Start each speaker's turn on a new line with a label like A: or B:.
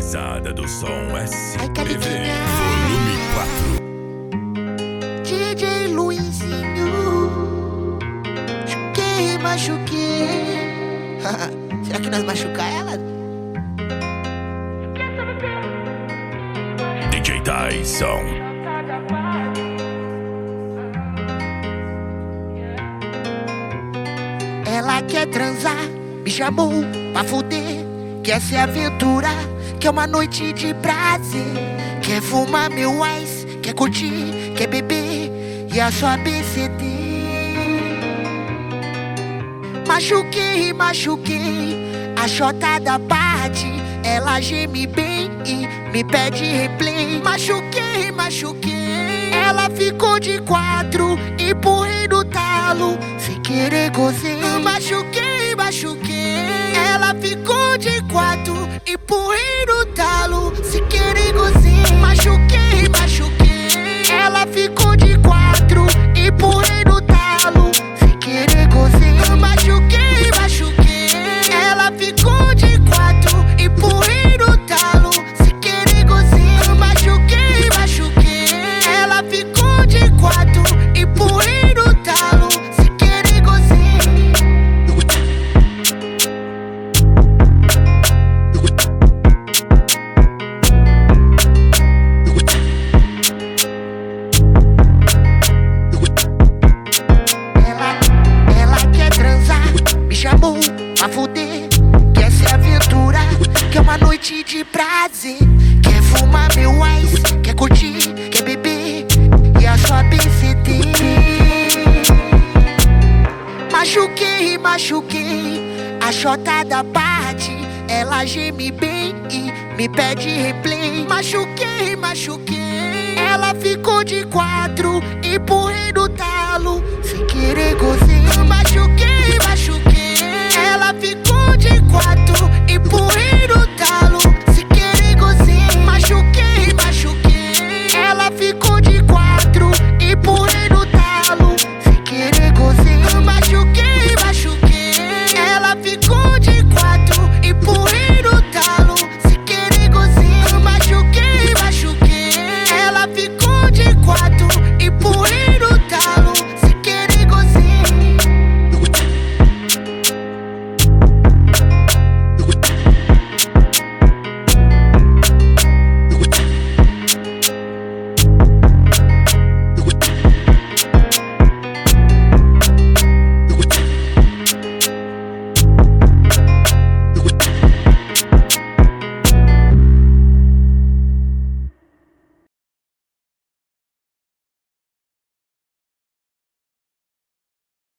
A: pesada do som SPV,
B: Cariquinha.
A: volume 4.
B: DJ Luizinho, machuquei. Será que nós machucar ela?
A: DJ Tyson.
B: Ela quer transar, me chamou pra fuder. Quer se aventurar, quer uma noite de prazer. Quer fumar meu ice, quer curtir, quer beber e a sua ABCD. Machuquei, a chota da parte. Ela geme bem e me pede replay. Machuquei, ela ficou de 4, empurrei no talo, sem querer gozei. Machuquei, ela ficou de 4, empurrei no talo, sem querer gozei. Machuquei, ela ficou de 4, empurrei no talo, sem querer gozei. Machuquei, ela ficou de 4, empurrei no talo, sem querer gozei. Machuquei, ela ficou de 4, empurrei no talo, sem querer gozei. Ela quer transar, me chamou pra fuder. Quer se aventurar, quer uma noite de prazer. Quer fumar meu ice, quer curtir, quer beber e a sua ABCD. Machuquei, a chota da parte. Ela geme bem e me pede replay. Machuquei, ela ficou de 4, empurrei no talo, sem querer gozei. Machuquei.